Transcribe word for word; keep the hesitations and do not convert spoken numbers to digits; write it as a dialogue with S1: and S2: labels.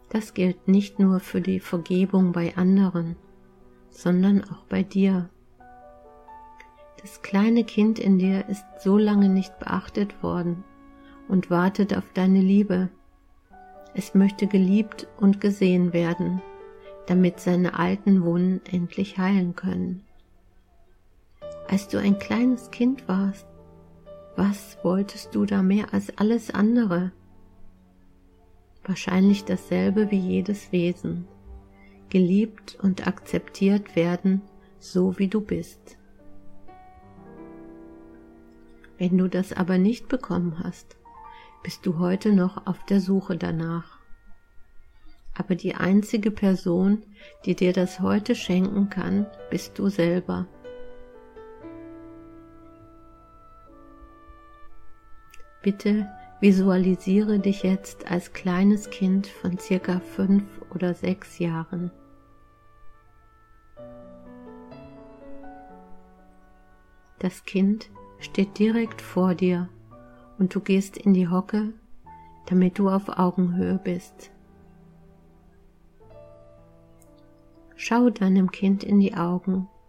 S1: Das gilt nicht nur für die Vergebung bei anderen, sondern auch bei dir. Das kleine Kind in dir ist so lange nicht beachtet worden und wartet auf deine Liebe. Es möchte geliebt und gesehen werden, damit seine alten Wunden endlich heilen können. Als du ein kleines Kind warst, was wolltest du da mehr als alles andere? Wahrscheinlich dasselbe wie jedes Wesen, geliebt und akzeptiert werden, so wie du bist. Wenn du das aber nicht bekommen hast, bist du heute noch auf der Suche danach. Aber die einzige Person, die dir das heute schenken kann, bist du selber. Bitte visualisiere dich jetzt als kleines Kind von circa fünf oder sechs Jahren. Das Kind steht direkt vor dir und du gehst in die Hocke, damit du auf Augenhöhe bist. Schau deinem Kind in die Augen